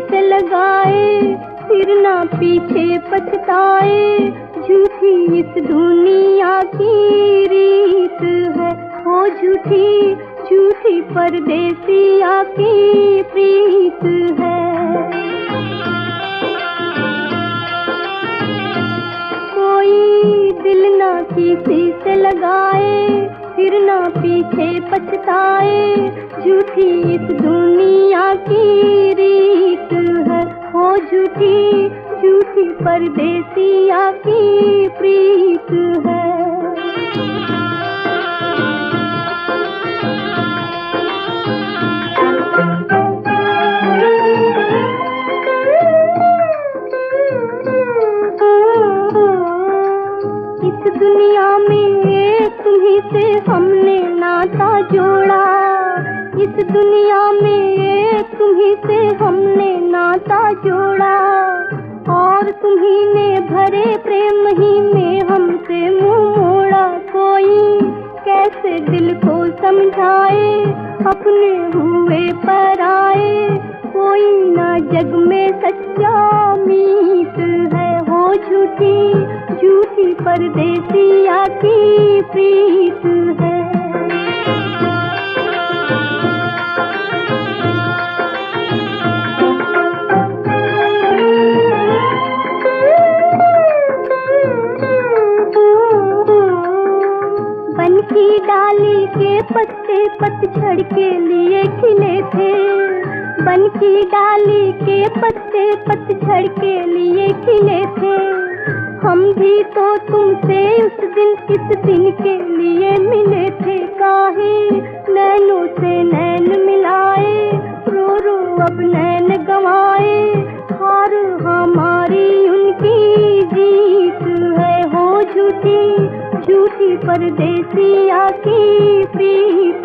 से लगाए, फिर ना पीछे पछताए। झूठी इस दुनिया की रीत है, वो झूठी झूठी परदेसिया की प्रीत है। कोई दिल ना किसी से लगाए, फिर ना पीछे पछताए। झूठी इस दुनिया की रीत है, वो झूठी झूठी परदेसिया की प्रीत है। इस दुनिया में तुम्हीं से हमने नाता जोड़ा, इस दुनिया में तुम्हीं से हमने नाता जोड़ा। और तुम्हीं ने भरे प्रेम ही में हमसे मुंह मोड़ा। कोई कैसे दिल को समझाए, अपने हुए पराए। कोई ना जग में सच्चा मीत है, वो झूठी झूठी परदेसिया की प्रीत है। बन की डाली के पत्ते पतझड़ के लिए खिले थे, बन की डाली के पत्ते पतझड़ के लिए खिले थे। हम भी तो तुमसे उस दिन किस दिन के लिए मिले थे। काहे नैनों से नैन मिलाए, रो रो अब नैन गंवाए। हार हमारी उनकी जीत है, हो झूठी झूठी परदेसिया की प्रीत